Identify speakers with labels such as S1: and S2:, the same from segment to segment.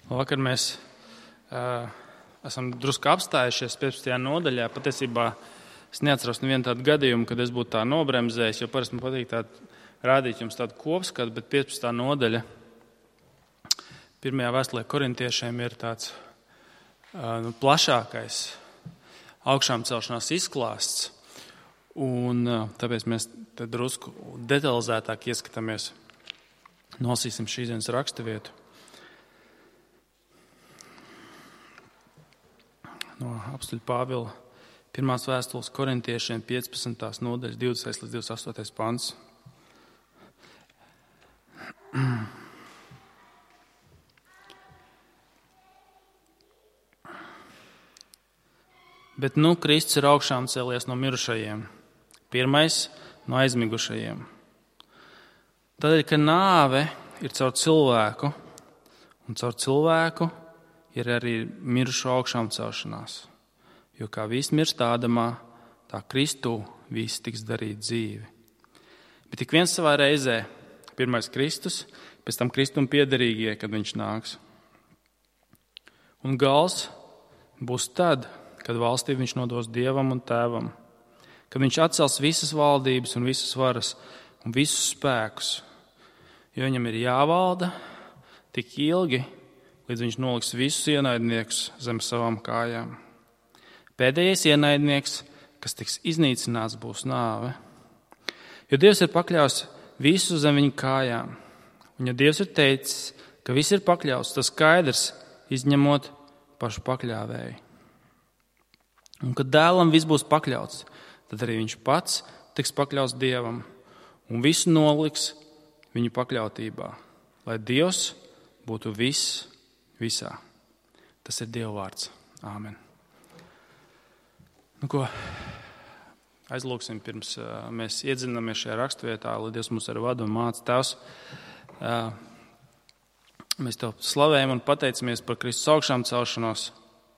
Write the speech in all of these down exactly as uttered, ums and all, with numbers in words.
S1: Vakar mēs uh, esam drusku apstājušies piecpadsmitajā nodaļā. Patiesībā es neatceros nevienu tādu gadījumu, kad es būtu tā nobremzējis, jo parasti man patīk tādu, rādīt jums tādu kopskatu, bet piecpadsmitā nodaļa pirmajā vēstulē korintiešiem ir tāds uh, nu, plašākais augšām celšanās izklāsts. Un uh, tāpēc mēs te drusku detalizētāk ieskatāmies, nosīsim šīs dienas raksturvietu. No apstuļa Pāvila pirmās vēstules korintiešiem piecpadsmitās nodaļas divdesmitais līdz divdesmit astotais pants. Bet nu Kristus ir augšām cēlies no mirušajiem, pirmais no aizmigušajiem. Tādēļ, ka nāve ir caur cilvēku, un caur cilvēku ir arī mirušo augšām celšanās. Jo kā viss mirst Ādamā, tā Kristū viss tiks darīt dzīvi. Bet tik viens savā reizē, pirmais Kristus, pēc tam Kristum piederīgie, kad viņš nāks. Un gals būs tad, kad valstību viņš nodos Dievam un Tēvam, kad viņš atcels visas valdības un visas varas un visus spēkus, jo viņam ir jāvalda tik ilgi, līdz viņš noliks visus ienaidniekus zem savām kājām. Pēdējais ienaidnieks, kas tiks iznīcināts, būs nāve. Jo Dievs ir pakļaus visu zem viņa kājām. Un ja Dievs ir teicis, ka viss ir pakļauts, tas skaidrs, izņemot pašu pakļāvēju. Un kad dēlam viss būs pakļauts, tad arī viņš pats tiks pakļauts Dievam un visu noliks viņu pakļautībā, lai Dievs būtu viss visā. Tas ir Dieva vārds. Āmen. Nu ko, aizlūksim pirms uh, mēs iedzinamies šajā raksturvietā, lai Dievs mūs ar vadu un māca. Tēvs, uh, mēs Tev slavējam un pateicamies par Kristus augšām celšanos.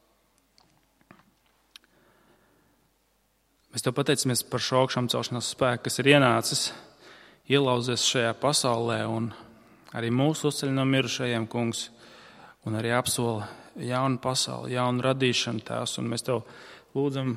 S1: Mēs Tev pateicamies par šo augšām celšanās spēku, kas ir ienācis, ielauzies šajā pasaulē un arī mūsu uzceļ no mirušajiem, kungs, un arī apsola jaunu pasauli, jaunu radīšanu, Tēvs. Un mēs Tev lūdzam,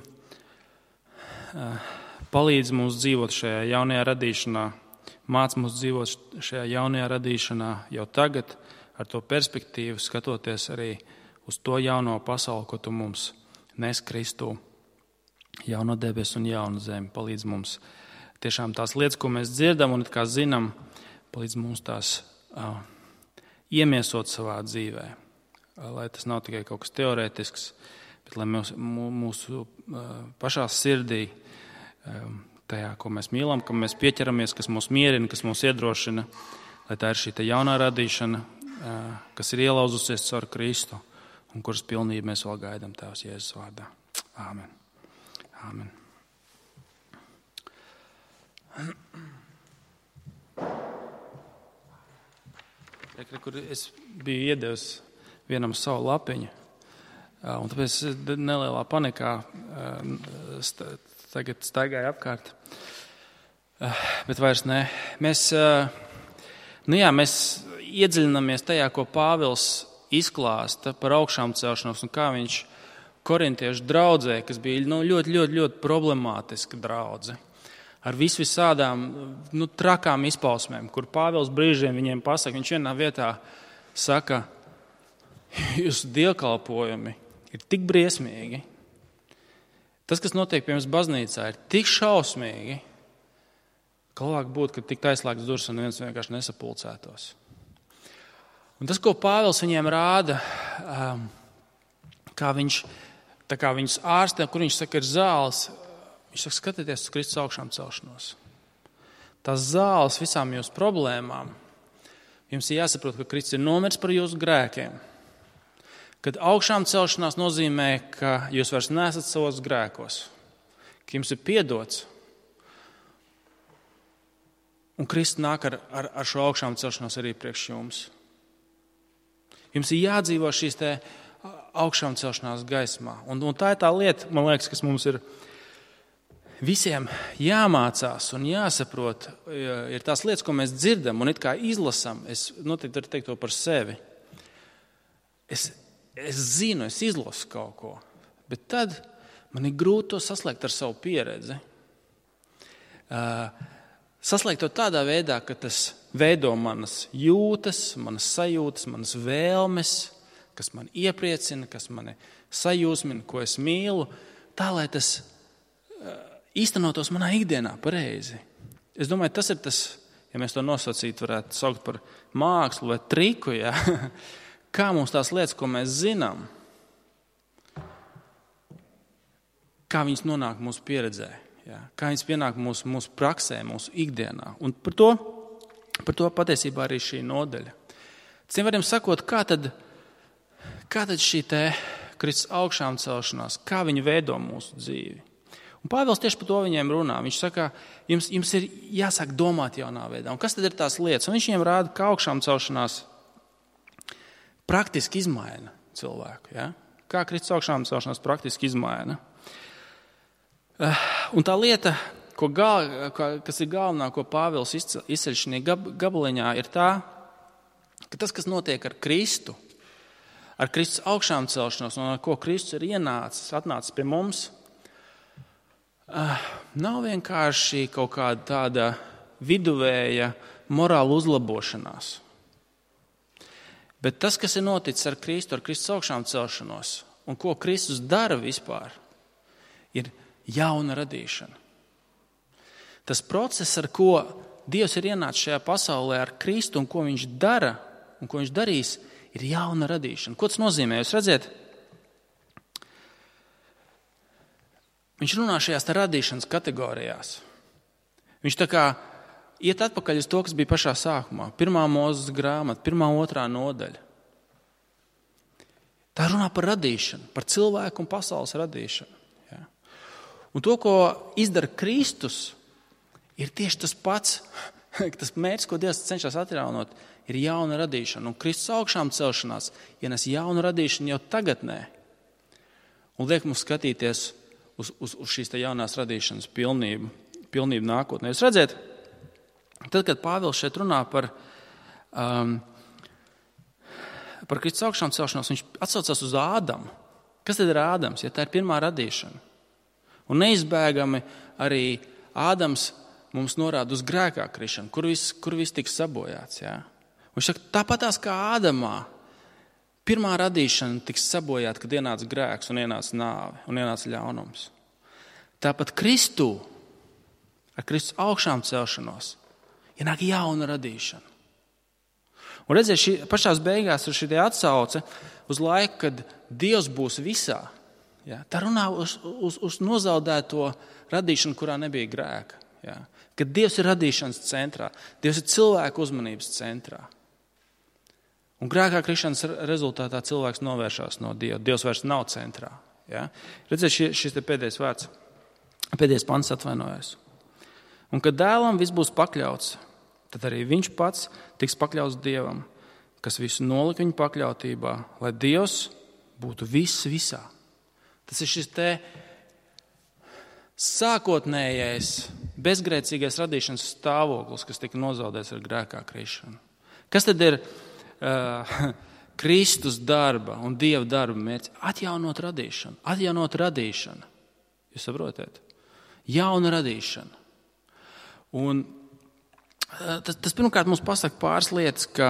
S1: palīdz mums dzīvot šajā jaunajā radīšanā, māc mums dzīvot šajā jaunajā radīšanā jau tagad, ar to perspektīvu, skatoties arī uz to jauno pasauli, ko Tu mums nes Kristū, jauno debesu un jaunu zemi. Palīdz mums tiešām tās lietas, ko mēs dzirdam un kā zinām, palīdz mums tās uh, iemiesot savā dzīvē, lai tas nav tikai kaut kas teorētisks, bet lai mēs, mūsu pašā sirdī, tajā, ko mēs mīlam, kam mēs pieķeramies, kas mūs mierina, kas mūs iedrošina, lai tā ir šī jaunā radīšana, kas ir ielauzusies caur Kristu un kuras pilnību mēs vēl gaidām Tēvs Jēzus vārdā. Āmen. Āmen. Kur es biju iedevis vienam savu lapiņu, un tāpēc nelielā panikā tagad staigāju apkārt, bet vairs ne. Mēs, nu jā, mēs iedziļinamies tajā, ko Pāvils izklāsta par augšām celšanos un kā viņš korintiešu draudzē, kas bija nu, ļoti, ļoti, ļoti problemātiska draudze, ar visvisādām nu, trakām izpausmēm, kur Pāvils brīžiem viņiem pasaka, viņš vienā vietā saka, jūsu dievkalpojumi ir tik briesmīgi, tas, kas notiek pie jums baznīcā, ir tik šausmīgi, ka labāk būtu, ka tik aizslēgts durvis un neviens vienkārši nesapulcētos. Un tas, ko Pāvils viņiem rāda, kā viņš, tā kā viņus ārstē, kur viņš saka, ir zāles, viņš saka, skatieties uz Kristus augšām celšanos. Tās zāles visām jūsu problēmām, jums ir jāsaprot, ka Kristus ir nomiris par jūsu grēkiem. Kad augšām celšanās nozīmē, ka jūs vairs neesat savos grēkos, ka jums ir piedots, un Kristus nāk ar, ar, ar šo augšām celšanos arī priekš jums. Jums ir jādzīvo šīs te augšām celšanās gaismā. Un, un tā ir tā lieta, man liekas, kas mums ir visiem jāmācās un jāsaprot, ir tās lietas, ko mēs dzirdam un it kā izlasam. Es noteikti varu teikt to par sevi. es, es zinu, es izlasu kaut ko, bet tad man ir grūti to saslēgt ar savu pieredzi. Uh, saslēgt to tādā veidā, ka tas veido manas jūtas, manas sajūtas, manas vēlmes, kas man iepriecina, kas mani sajūsmina, ko es mīlu, tā, lai tas uh, īstenotos manā ikdienā pareizi. Es domāju, tas ir tas, ja mēs to nosacītu, varētu saukt par mākslu vai triku, ja? Kā mums tās lietas, ko mēs zinām, kā viņas nonāk mūsu pieredzē, ja? Kā viņas pienāk mūsu, mūsu praksē, mūsu ikdienā. Un par to, par to patiesībā arī šī nodaļa. Cim varam sakot, kā tad, kā tad šī te Kristus augšām celšanās, kā viņa veido mūsu dzīvi. Un Pāvils tieši par to viņiem runā. Viņš saka, jums, jums ir jāsāk domāt jaunā veidā. Un kas tad ir tās lietas? Un viņš viņiem rāda, ka augšām celšanās praktiski izmaina cilvēku. Ja? Kā Kristus augšām celšanās praktiski izmaina. Un tā lieta, ko gal, kas ir galvenā, ko Pāvils izceļ šajā gabaliņā, ir tā, ka tas, kas notiek ar Kristu, ar Kristus augšām celšanos un ar ko Kristus ir ienācis, atnācis pie mums, nav vienkārši kaut kāda tāda viduvēja morāla uzlabošanās. Bet tas, kas ir noticis ar Kristu, ar Kristus augšām celšanos un ko Kristus dara vispār, ir jauna radīšana. Tas process, ar ko Dievs ir ienācis šajā pasaulē ar Kristu un ko viņš dara un ko viņš darīs, ir jauna radīšana. Ko tas nozīmē? Jūs redziet, viņš runā šajās radīšanas kategorijās. Viņš tā kā iet atpakaļ uz to, kas bija pašā sākumā. Pirmā Mūzes grāmata, pirmā, otrā nodaļa. Tā runā par radīšanu, par cilvēku un pasaules radīšanu. Ja? Un to, ko izdara Kristus, ir tieši tas pats, tas mērķis, ko Dievs cenšas atjaunot, ir jauna radīšana. Un Kristus augšām celšanās ienes jaunu radīšanu jau tagadnē. Un liek mums skatīties Uz, uz, uz šīs jaunās radīšanas pilnību, pilnību nākotnē. Jūs redzat, tad, kad Pāvils šeit runā par, um, par Kristus augšām celšanos, viņš atsaucas uz Ādamu. Kas tad ir Ādams? Ja tā ir pirmā radīšana. Un neizbēgami arī Ādams mums norāda uz grēkā krišanu, kur viss, kur viss tiks sabojāts. Ja? Viņš saka, tāpatās kā Ādamā, pirmā radīšana tiks sabojāta, kad ienāca grēks un ienāca nāve un ienāca ļaunums. Tāpat Kristū, ar Kristus augšām celšanos, ienāk jauna radīšana. Un redziet, šī, pašās beigās ir šī atsauce uz laiku, kad Dievs būs visā. Ja? Tā runā uz, uz, uz nozaudēto radīšanu, kurā nebija grēka. Ja? Kad Dievs ir radīšanas centrā, Dievs ir cilvēku uzmanības centrā. Un grēkā krišanas rezultātā cilvēks novēršās no Dieva. Dievs vairs nav centrā. Ja? Redziet, šis, šis te pēdējais vārds, pēdējais pants atvainojas. Un kad dēlam viss būs pakļauts, tad arī viņš pats tiks pakļauts Dievam, kas visu nolika viņa pakļautībā, lai Dievs būtu viss visā. Tas ir šis te sākotnējais, bezgrēcīgais radīšanas stāvoklis, kas tika nozaudēts ar grēkā krišanu. Kas tad ir Uh, Kristus darba un Dieva darba mērķis? Atjaunot radīšanu. Atjaunot radīšanu. Jūs saprotat? Jauna radīšana. Un uh, tas, tas pirmkārt mums pasaka pāris lietas, ka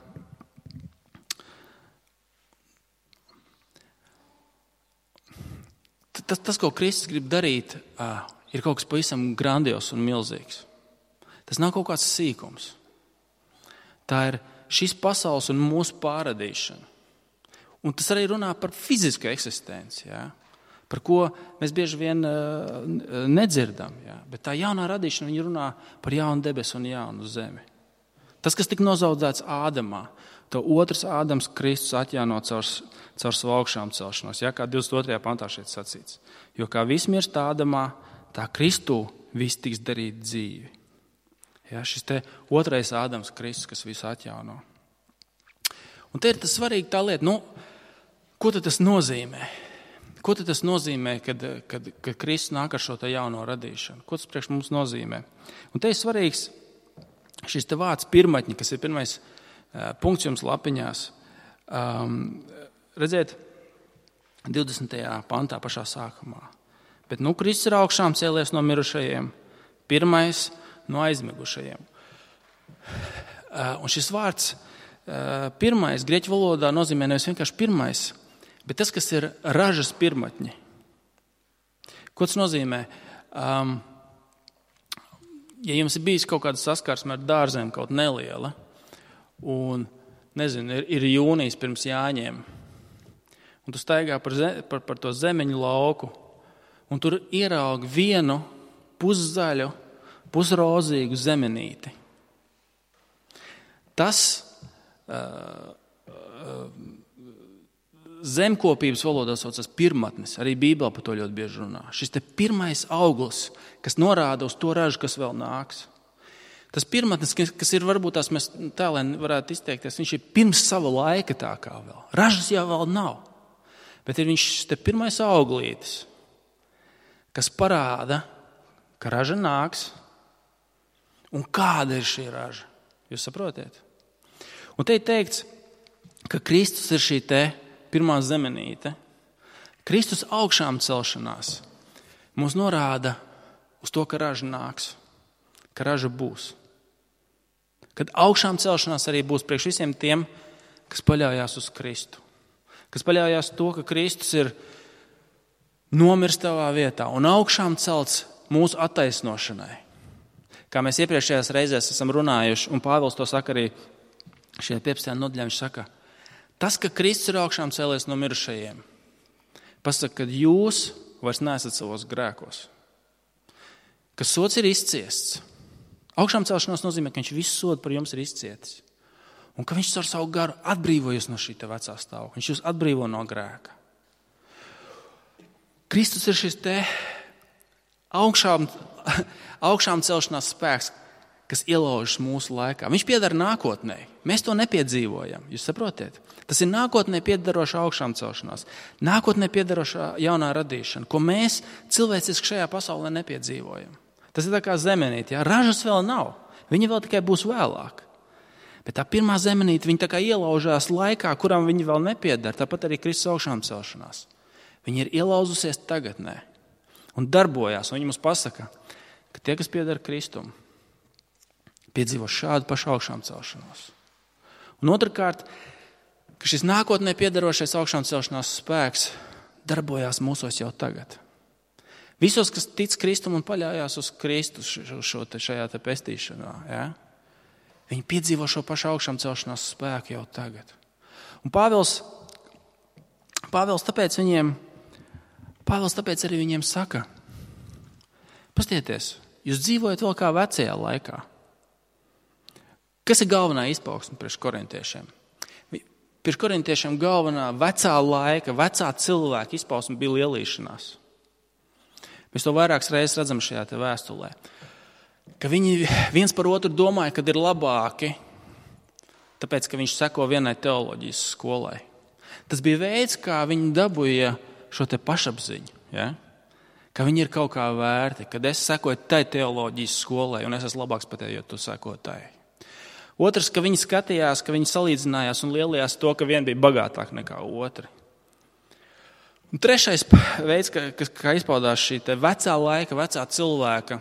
S1: tas, tas ko Kristus grib darīt, uh, ir kaut kas pavisam grandios un milzīgs. Tas nav kaut kāds sīkums. Tā ir šis pasaules un mūsu pārradīšana. Un tas arī runā par fizisku eksistenci, ja? Par ko mēs bieži vien uh, nedzirdam. Ja? Bet tā jaunā radīšana, viņa runā par jaunu debesu un jaunu zemi. Tas, kas tika nozaudēts Ādamā, to otrs Ādams Kristus atjauno caur, caur savu augšām celšanos, ja? Kā divdesmit otrajā pantā šeit sacīts. Jo kā viss mirst Ādamā, tā Kristū viss tiks darīt dzīvi. Ja, šis te otrais Ādams Kristus, kas visu atjauno. Un te ir tas svarīgi tā lieta, nu, ko tad tas nozīmē? Ko tad tas nozīmē, kad, kad, kad Kristus nāk ar šo te jauno radīšanu? Ko tas priekš mums nozīmē? Un te ir svarīgs šis te vārds pirmatņi, kas ir pirmais uh, punkts jums lapiņās. Um, redziet, divdesmitajā pantā pašā sākumā. Bet nu Kristus ir augšām cēlies no mirušajiem, pirmais no aizmigušajiem. Un šis vārds pirmais grieķu valodā nozīmē nevis vienkārši pirmais, bet tas, kas ir ražas pirmatņi. Ko tas nozīmē? Um, ja jums ir bijis kaut kāda saskarsme ar dārzēm, kaut neliela, un, nezinu, ir, ir jūnijas pirms Jāņiem, un tu staigā par, ze, par, par to zemeņu lauku, un tur ieraugi vienu puszaļu, pusrozīgu zemenīti. Tas uh, uh, zemkopības valodā saucas pirmatnis, arī Bībelē par to ļoti bieži runā. Šis te pirmais auglis, kas norāda uz to ražu, kas vēl nāks. Tas pirmatnis, kas ir varbūt tās mēs tā, lai varētu izteikties, viņš ir pirms sava laika tā kā vēl. Ražas jau vēl nav, bet ir viņš te pirmais auglītis, kas parāda, ka raža nāks un kāda ir šī raža. Jūs saprotiet? Un te ir teikts, ka Kristus ir šī te pirmā zemenīte. Kristus augšām celšanās mums norāda uz to, ka raža nāks, ka raža būs. Kad augšām celšanās arī būs priekš visiem tiem, kas paļaujās uz Kristu. Kas paļaujās to, ka Kristus ir nomirs tavā vietā un augšām celts mūsu attaisnošanai. Kā mēs iepriekšējās reizēs esam runājuši, un Pāvils to saka arī šajā piepstajā nodaļā, viņš saka, tas, ka Kristus ir augšām cēlies no mirušajiem, pasaka, ka jūs vairs neesat savos grēkos. Ka sods ir izciests. Augšām celšanās nozīmē, ka viņš visu sodu par jums ir izcietis. Un ka viņš ar savu garu atbrīvojas no šī te vecā stāvokļa. Viņš jūs atbrīvo no grēka. Kristus ir šis te augšām, augšām celšanās spēks, kas ielaužas mūsu laikā. Viņš piedara nākotnē. Mēs to nepiedzīvojam. Jūs saprotiet? Tas ir nākotnē piedarošā augšām celšanās. Nākotnē piedarošā jaunā radīšana, ko mēs cilvēciski šajā pasaulē nepiedzīvojam. Tas ir tā kā zemenīte. Ja? Ražas vēl nav. Viņa vēl tikai būs vēlāk. Bet tā pirmā zemenīte, viņa tā kā ielaužās laikā, kuram viņa vēl nepiedara. Tāpat arī Kristus augšām celšanās. Viņa ir ielauzusies tagadnē un darbojās. Un viņa mums pasaka, ka tie, kas piedara Kristum, piedzīvo šādu pašu augšām celšanos. Un otrkārt, ka šis nākotnē piedarošais augšām celšanās spēks darbojās mūsos jau tagad. Visos, kas tic Kristum un paļājās uz Kristu šo te, šajā te pestīšanā, ja? Viņi piedzīvo šo pašu augšām celšanās spēku jau tagad. Un Pāvils, Pāvils tāpēc viņiem, Pāvils tāpēc arī viņiem saka, pastieties, jūs dzīvojat vēl kā vecajā laikā. Kas ir galvenā izpausme priekš korintiešiem? Priekš korintiešiem galvenā vecā laika, vecā cilvēka izpausme bija lielīšanās. Mēs to vairākas reizes redzam šajā te vēstulē. Ka viņi viens par otru domāja, kad ir labāki, tāpēc, ka viņš seko vienai teoloģijas skolai. Tas bija veids, kā viņi dabūja šo te pašapziņu. Ja? Ka viņi ir kaut kā vērti, kad es sekoju tai teoloģijas skolai un es esmu labāks pat tev, jo tu seko tai. Otrs, ka viņi skatījās, ka viņi salīdzinājās un lielījās to, ka viena bija bagātāka nekā otra. Un trešais veids, kā, kā izpaudās šī te vecā laika, vecā cilvēka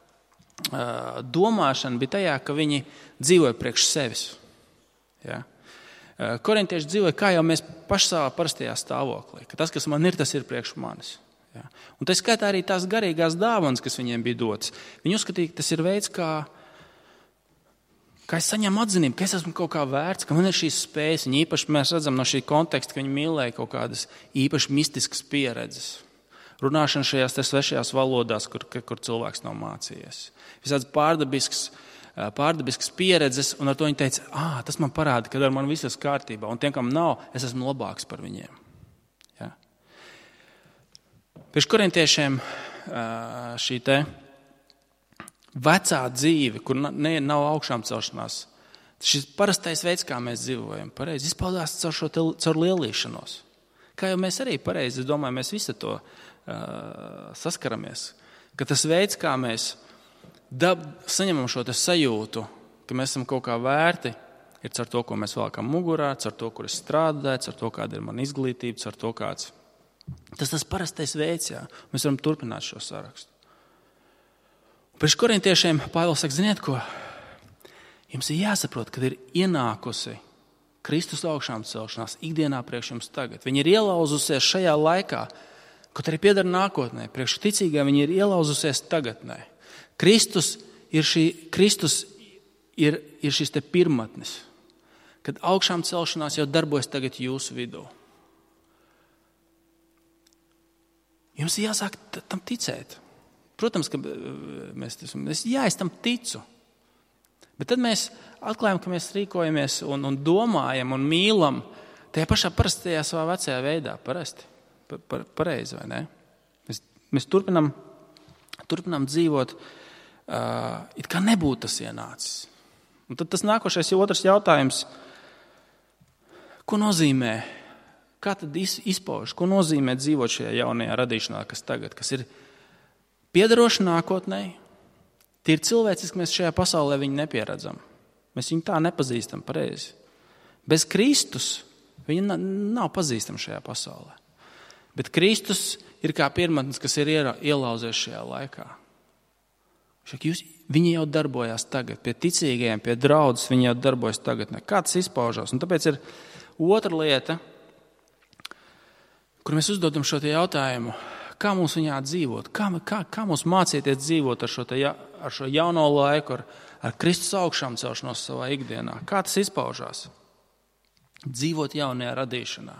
S1: uh, domāšana, bija tajā, ka viņi dzīvoja priekš sevis. Ja? Uh, korintieši dzīvoja, kā jau mēs paši savā parastajā stāvoklī, ka tas, kas man ir, tas ir priekš manis. Ja? Un tā skaitā arī tās garīgās dāvanas, kas viņiem bija dotas. Viņi uzskatīja, ka tas ir veids, kā Kā es saņēmu atzinību, ka es esmu kaut kā vērts, ka man ir šīs spējas. Viņi īpaši mēs redzam no šī konteksta, ka viņi mīlēja kaut kādas īpaši mistiskas pieredzes. Runāšana šajās te svešajās valodās, kur, kur cilvēks nav mācījies. Visāds pārdabisks, pārdabisks pieredzes, un ar to viņi teica, ah, tas man parāda, ka ar mani viss ir kārtībā, un tiem, kam nav, es esmu labāks par viņiem. Ja? Priekš korintiešiem šī te vecā dzīve, kur ne, nav augšām celšanās, šis parastais veids, kā mēs dzīvojam, pareizi izpaudās caur šo te, caur lielīšanos. Kā jau mēs arī pareizi, es domāju, mēs visi to uh, saskaramies, ka tas veids, kā mēs dab, saņemam šo te sajūtu, ka mēs esam kaut kā vērti, ir caur to, ko mēs vēlkam mugurā, caur to, kur es strādāju, caur to, kāda ir mana izglītība, caur to, kāds. Tas tas parastais veids, jā. Mēs varam turpināt šo sarakstu. Priekš korintiešiem Pāvils saka, ziniet ko? Jums ir jāsaprot, kad ir ienākusi Kristus augšām celšanās ikdienā priekš jums tagad. Viņi ir ielauzusies šajā laikā, kaut arī piedara nākotnē. Priekš ticīgā viņi ir ielauzusies tagadnē. Kristus ir, šī, Kristus ir, ir šis te pirmatnis, kad augšām celšanās jau darbojas tagad jūsu vidū. Jums ir jāsāk tam ticēt. Protams, ka mēs, mēs jā, es tam ticu. Bet tad mēs atklājam, ka mēs rīkojamies un, un domājam un mīlam tajā pašā parastajā savā vecajā veidā. Parasti. Pa, pa, pareizi, vai ne? Mēs, mēs turpinam, turpinam dzīvot, uh, it kā nebūtu tas ienācis. Un tad tas nākošais otrs jautājums. Ko nozīmē? Kā tad izpauž? Ko nozīmē dzīvot šajā jaunajā radīšanā, kas tagad, kas ir piederoši nākotnē? Tie ir cilvēciski, mēs šajā pasaulē viņu nepieredzam. Mēs viņu tā nepazīstam pareizi. Bez Kristus viņi nav pazīstami šajā pasaulē. Bet Kristus ir kā pirmatnis, kas ir ielauzies šajā laikā. Jūs, viņi jau darbojās tagad. Pie ticīgajiem, pie draudzes viņi jau darbojas tagad. Kā tas izpaužās? Un tāpēc ir otra lieta, kur mēs uzdodam šo jautājumu. Kā mums viņā dzīvot? Kā, kā, kā mums mācīties dzīvot ar šo, te, ar šo jauno laiku, ar, ar Kristus augšām celšanos savā ikdienā? Kā tas izpaužās? Dzīvot jaunajā radīšanā.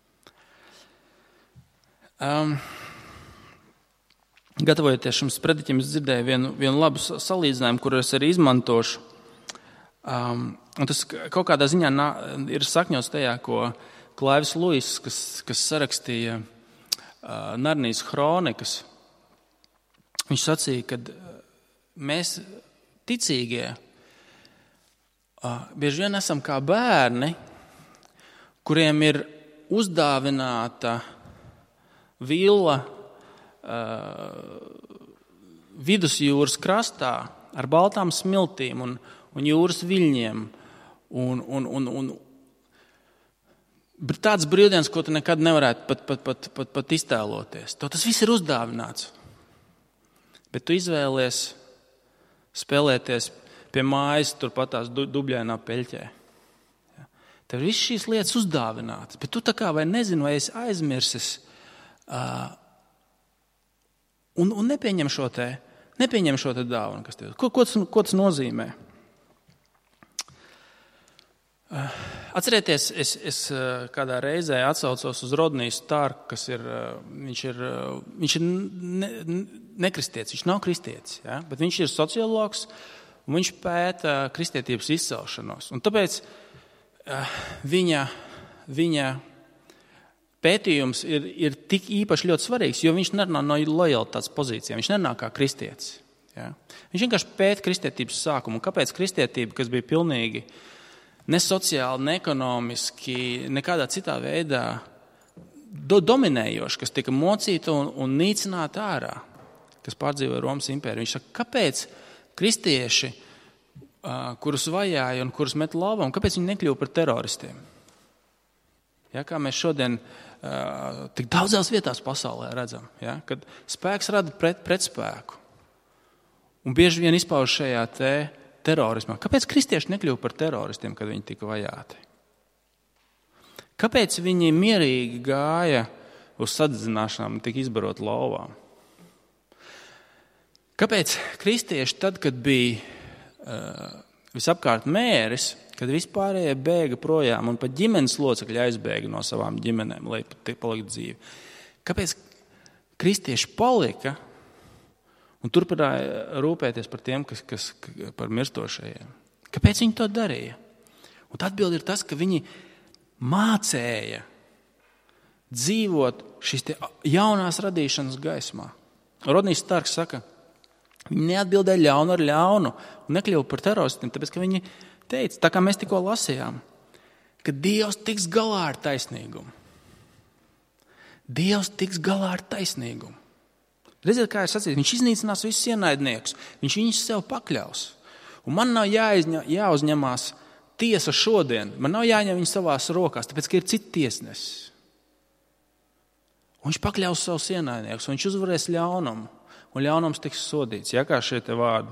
S1: Um, gatavojoties šim sprediķim, es dzirdēju vienu, vienu labu salīdzinājumu, kuru es arī izmantošu. Um, un tas kaut kādā ziņā nā, ir sakņots tajā, ko Klaivis Luiss, kas, kas sarakstīja Narnijas kronikas, viņš sacīja, ka mēs ticīgie bieži vien esam kā bērni, kuriem ir uzdāvināta villa vidusjūras krastā ar baltām smiltīm un, un jūras viļņiem un, un, un, un tāds brīvdienas, ko tu nekad nevarētu pat, pat, pat, pat, pat iztēloties. To tas viss ir uzdāvināts. Bet tu izvēlies spēlēties pie mājas turpat tās dubļainā peļķē. Tev ir viss šīs lietas uzdāvinātas, bet tu tā kā vai nezini, vai esi aizmirsis uh, un, un nepieņem šo te, nepieņem šo te dāvanu, kas tev. Ko, ko, tas, ko tas nozīmē? Atcerieties, es, es kādā reizē atsaucos uz Rodniju Starku, kas ir, viņš ir, viņš ir ne, nekristietis, viņš nav kristietis, ja? Bet viņš ir sociologs un viņš pēta kristietības izcelšanos. Un tāpēc viņa, viņa pētījums ir, ir tik īpaši ļoti svarīgs, jo viņš nerunā no lojalitātes pozīcijām, viņš nerunā kā kristietis. Ja? Viņš vienkārši pēta kristietības sākumu. Un kāpēc kristietība, kas bija pilnīgi ne sociāli, ne ekonomiski, nekādā citā veidā do, dominējoša, kas tika mocīta un, un nīcināta ārā, kas pārdzīvoja Romas impēriju. Viņš saka, kāpēc kristieši, uh, kurus vajāja un kurus met lauvām, kāpēc viņi nekļuva par teroristiem? Ja, kā mēs šodien uh, tik daudzās vietās pasaulē redzam, ja, kad spēks rada pret, pretspēku un bieži vien izpauž šajā te terorismā. Kāpēc kristieši nekļuva par teroristiem, kad viņi tika vajāti? Kāpēc viņi mierīgi gāja uz sadedzināšanām un tika izbarot lauvām? Kāpēc kristieši tad, kad bija uh, visapkārt mēris, kad vispārējie bēga projām un pat ģimenes locekļi aizbēga no savām ģimenēm, lai paliktu dzīvi? Kāpēc kristieši palika un turpināja rūpēties par tiem, kas, kas par mirstošajiem? Kāpēc viņi to darīja? Un atbilde ir tas, ka viņi mācēja dzīvot šīs te jaunās radīšanas gaismā. Rodnijs Starks saka, viņi neatbildēja ļaunu ar ļaunu un nekļuva par teroristiem, tāpēc, ka viņi teica, tā kā mēs tikko lasījām, ka Dievs tiks galā ar taisnīgumu. Dievs tiks galā ar taisnīgumu. Redziet, kā ir sacīts, viņš iznīcinās visus ienaidniekus, viņš viņus sev pakļaus. Un man nav jāizņa, jāuzņemās tiesa šodien. Man nav jāņem viņa savās rokās, tāpēc, ka ir citi tiesnesis. Un viņš pakļaus savus ienaidniekus, un viņš uzvarēs ļaunumu, un ļaunums tiks sodīts. Ja, kā šie te vārdi.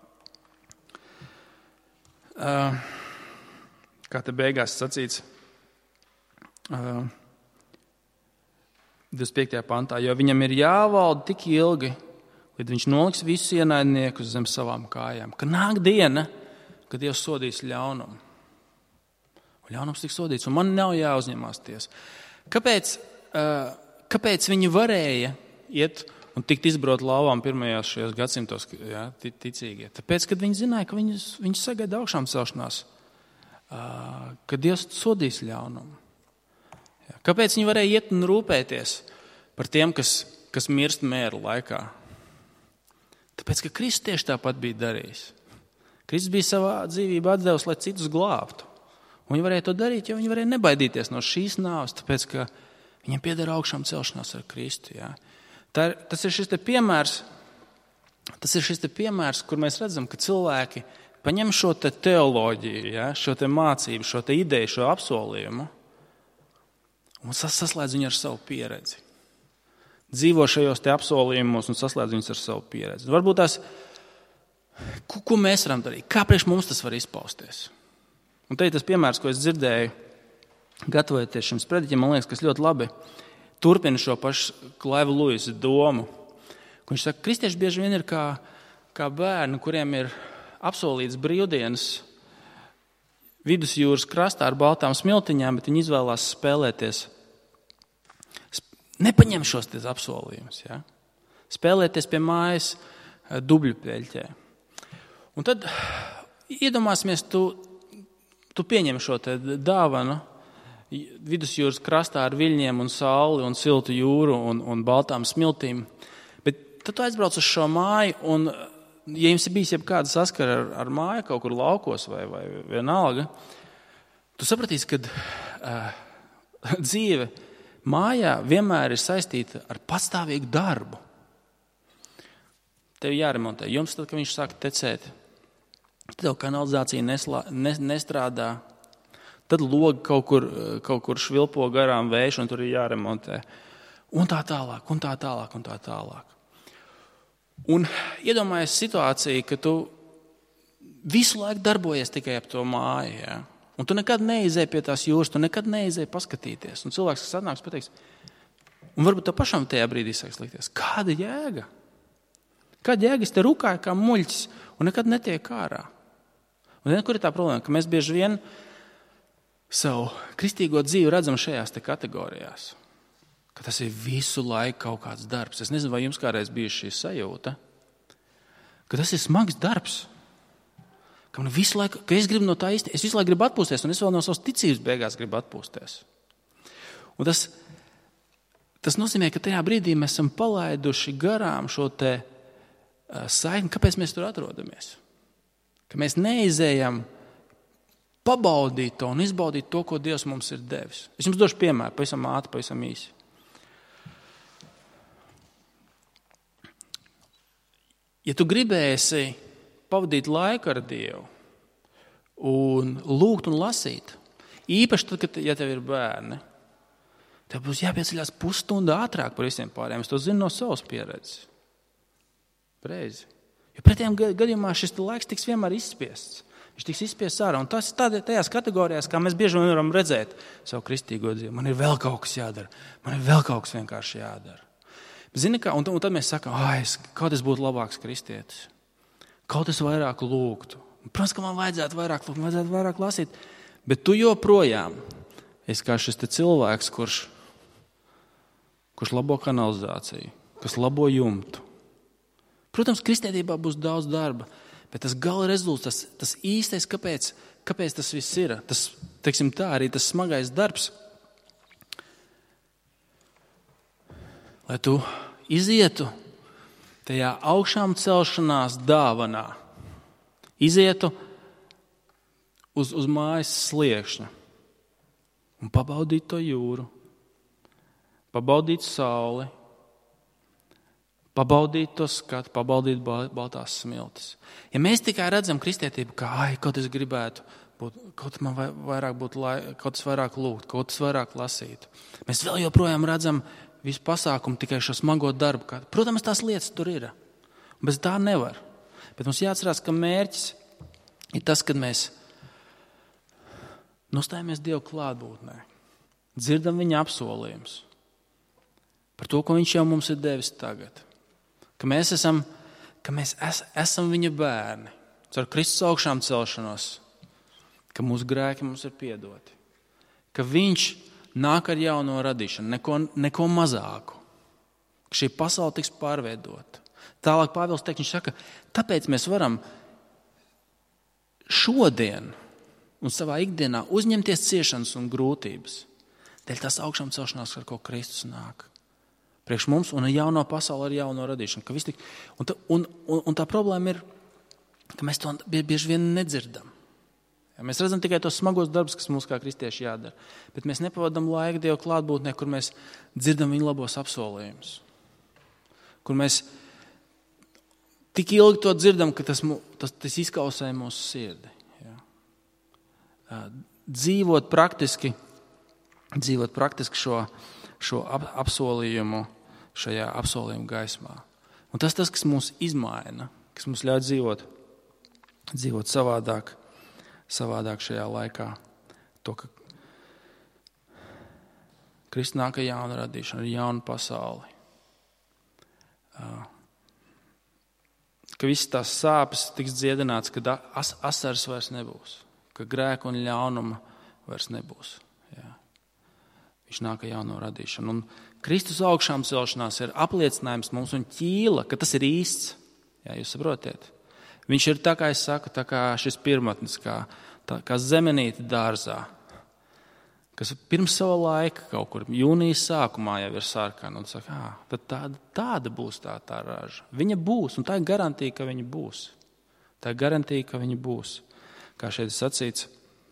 S1: Uh, kā te beigās sacīts, uh, divdesmit piektajā pantā, jo viņam ir jāvalda tik ilgi, līdz viņš noliks visus ienaidniekus zem savām kājām. Ka nāk diena, kad Dievs sodīs ļaunumu. Un ļaunums tiks sodīts, un man nav jāuzņemās tiesa. Kāpēc, uh, kāpēc viņi varēja iet un tikt izbrot lauvām pirmajās šajos gadsimtos, ja, ticīgie? Tāpēc, kad viņi zināja, ka viņus, viņus sagaida augšām celšanās, uh, ka Dievs sodīs ļaunumu. Ja. Kāpēc viņi varēja iet un rūpēties par tiem, kas, kas mirst mēru laikā? Tāpēc, ka Kristus tieši tāpat bija darījis. Kristus bija savā dzīvībā atdevis, lai citus glābtu. Un viņi varēja to darīt, jo viņi varēja nebaidīties no šīs nāves, tāpēc, ka viņiem pieder augšām celšanās ar Kristu. Ja. Tā ir, tas ir šis te piemērs, tas ir šis te piemērs, kur mēs redzam, ka cilvēki paņem šo te teoloģiju, ja, šo te mācību, šo te ideju, šo apsolījumu un saslēdz viņu ar savu pieredzi. Dzīvo šajos te apsolījumos un saslēdz viņus ar savu pieredzi. Varbūt tās, ko, ko mēs varam darīt? Kā priekš mums tas var izpausties? Un te ir tas piemērs, ko es dzirdēju, gatavojoties šim sprediķim, man liekas, kas ļoti labi turpina šo pašu Klaiva Luisa domu. Viņš saka, kristieši bieži vien ir kā, kā bērni, kuriem ir apsolīts brīvdienas vidusjūras krastā ar baltām smiltiņām, bet viņi izvēlās spēlēties. Nepaņem šos ties apsolījumus. Ja? Spēlēties pie mājas dubļu peļķē. Un tad iedomāsimies, tu, tu pieņem šo te dāvanu vidusjūras krastā ar viļņiem un sauli un siltu jūru un, un baltām smiltīm. Bet tad tu aizbrauc uz šo māju un, ja jums ir bijis jebkāda saskara ar, ar māju kaut kur laukos vai, vai vienalga, tu sapratīsi, ka uh, dzīve mājā vienmēr ir saistīta ar pastāvīgu darbu. Tev jāremontē jums, tad, kad viņš sāk tecēt. Tad tev kanalizācija neslā, ne, nestrādā. Tad logi kaut kur, kaut kur švilpo garām vējš un tur ir jāremontē. Un tā tālāk, un tā tālāk, un tā tālāk. Un iedomājies situāciju, ka tu visu laiku darbojies tikai ap to māju. Ja? Un tu nekad neizēji pie tās jūras, tu nekad neizēji paskatīties. Un cilvēks, kas atnāks, pateiks, un varbūt tev pašam tajā brīdī sāks likties, kāda jēga? Kāda jēga? Es te rukāju kā muļķis un nekad netiek ārā. Un zini, kur ir tā problēma? Ka mēs bieži vien savu kristīgo dzīvi redzam šajās te kategorijās. Ka tas ir visu laiku kaut kāds darbs. Es nezinu, vai jums kādreiz bijuši šī sajūta. Ka tas ir smags darbs. Ka, visu laiku, ka es gribu no tā īsti, es visu laiku gribu atpūsties, un es vēl no savas ticības beigās gribu atpūsties. Un tas, tas nozīmē, ka tajā brīdī mēs esam palaiduši garām šo te uh, saikni, kāpēc mēs tur atrodamies. Ka mēs neizējam pabaudīt to un izbaudīt to, ko Dievs mums ir devis. Es jums došu piemēru, pavisam ātri, pavisam īsi. Ja tu gribēsi pavadīt laiku ar Dievu un lūgt un lasīt, īpaši tad, kad, ja tev ir bērni, tev būs jāpieceļās pusstundu ātrāk par visiem pārējiem. Es to zinu no savas pieredzes. Reizi. Jo pretējām gadījumā šis laiks tiks vienmēr izspiests. Viņš tiks izspiests ārā. Un tas tādā, tajās kategorijās, kā mēs bieži vien varam redzēt savu kristīgo dzīvi. Man ir vēl kaut kas jādara. Man ir vēl kaut kas vienkārši jādara. Zini kā? Un, un tad mēs sakām, ai, kaut es būtu labāks kristietis. Kaut es vairāk lūgtu. Protams, ka man vajadzētu vairāk lūgt, man vajadzētu vairāk lasīt. Bet tu joprojām esi kā šis te cilvēks, kurš, kurš labo kanalizāciju, kas labo jumtu. Protams, kristietībā būs daudz darba, bet tas gala rezultāts, tas, tas īstais, kāpēc, kāpēc tas viss ir, tas, teiksim tā, arī tas smagais darbs, lai tu izietu tajā augšām celšanās dāvanā, izietu uz, uz mājas sliekšņa un pabaudīt to jūru, pabaudīt sauli, pabaudīt to skatu, pabaudīt baltās smiltis. Ja mēs tikai redzam kristietību, kā, ai, kaut es gribētu būt, kaut man vairāk būtu laika, kaut kas vairāk lūgt, kaut kas vairāk lasīt. Mēs vēl joprojām redzam visu pasākumu tikai šo smago darbu. Protams, tās lietas tur ir. Bez tā nevar. Bet mums jāatcerās, ka mērķis ir tas, kad mēs nostājamies Dievu klātbūtnē, dzirdam viņa apsolījumus par to, ko viņš jau mums ir devis tagad. Ka mēs esam, ka mēs es, esam viņa bērni, caur Kristus augšām celšanos, ka mūsu grēki mums ir piedoti, ka viņš nāk ar jauno radīšanu, neko, neko mazāku, ka šī pasaule tiks pārveidota. Tālāk Pāvils teikt, viņš saka, tāpēc mēs varam šodien un savā ikdienā uzņemties ciešanas un grūtības, dēļ tās augšām celšanās, ar ko Kristus nāk. Priekš mums un jauno pasauli ar jauno radīšanu. Ka tik, un, ta, un, un, un tā problēma ir, ka mēs to bieži vien nedzirdam. Ja, mēs redzam tikai tos smagos darbus, kas mums kā kristieši jādara, bet mēs nepavadam laiku Dievu klātbūtnē, kur mēs dzirdam viņa labos apsolījumus. Kur mēs tik ilgi to dzirdam, ka tas, tas, tas izkausē mūsu sirdi. Ja. Dzīvot praktiski, dzīvot praktiski šo, šo ap, apsolījumu, šajā apsolījuma gaismā. Un tas tas, kas mūs izmaina, kas mums ļauj dzīvot, dzīvot savādāk, savādāk šajā laikā. To, ka Kristus nāk ar jaunu radīšanu, ar jaunu pasauli. Ka visas tās sāpes tiks dziedināts, kad as, asaras vairs nebūs, ka grēka un ļaunuma vairs nebūs. Jā. Viņš nāk ar jauno radīšanu. Un Kristus augšām celšanās ir apliecinājums mums un ķīla, ka tas ir īsts. Jā, jūs saprotiet? Viņš ir tā, kā es saku, tā kā šis pirmatnis, kā, tā, kā zemenīte dārzā, kas pirms sava laika kaut kur jūnijas sākumā jau ir sarkana un saka, ā, tad tāda, tāda būs tā, tā raža. Viņa būs, un tā ir garantija, ka viņa būs. Tā ir garantija, ka viņa būs. Kā šeit ir sacīts,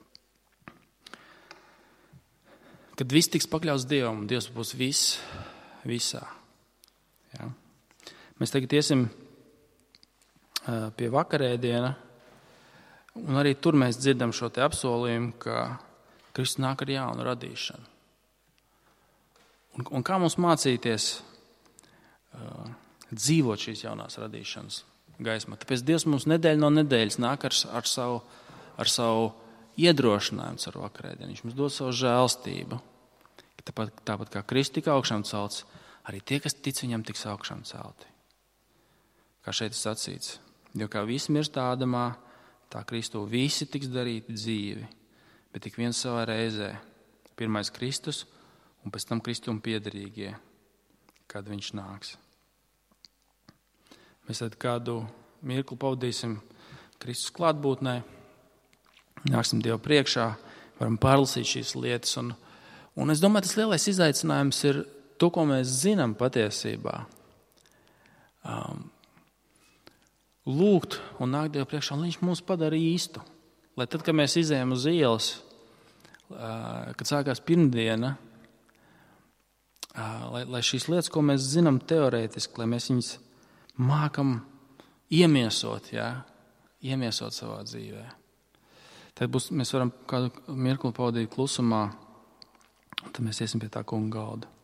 S1: kad viss tiks pakļauts Dievam, Dievs būs viss, visā. Ja? Mēs tagad iesim pie vakarēdiena, un arī tur mēs dzirdam šo te apsolījumu, ka Kristus nāk ar jaunu radīšanu. Un, un kā mums mācīties uh, dzīvot šīs jaunās radīšanas gaismā? Tāpēc Dievs mums nedēļu no nedēļas nāk ar, ar, savu, ar savu iedrošinājumu ar vakarēdienu. Viņš mums dod savu žēlstību. Tāpat, tāpat kā Kristus tika augšām celts, arī tie, kas tic viņam, tiks augšām celti. Kā šeit ir sacīts. Jo kā visi mirst Ādamā, tā Kristu visi tiks darīti dzīvi. Bet tik viens savā reizē. Pirmais Kristus un pēc tam Kristum piederīgie, kad viņš nāks. Mēs tad kādu mirkli pavadīsim Kristus klātbūtnē, nāksim Dievu priekšā, varam pārlasīt šīs lietas. Un, un es domāju, tas lielais izaicinājums ir to, ko mēs zinām patiesībā. Um, lūgt un nākt Dievu priekšā, un viņš mūs padara īstu. Lai tad, kad mēs izējām uz ielas, kad sākās pirmdiena, lai, lai šīs lietas, ko mēs zinām teorētiski, lai mēs viņas mākam iemiesot, ja? iemiesot savā dzīvē. Tad būs, mēs varam kādu mirkli pavadīt klusumā, un tad mēs iesim pie tā kunga galda.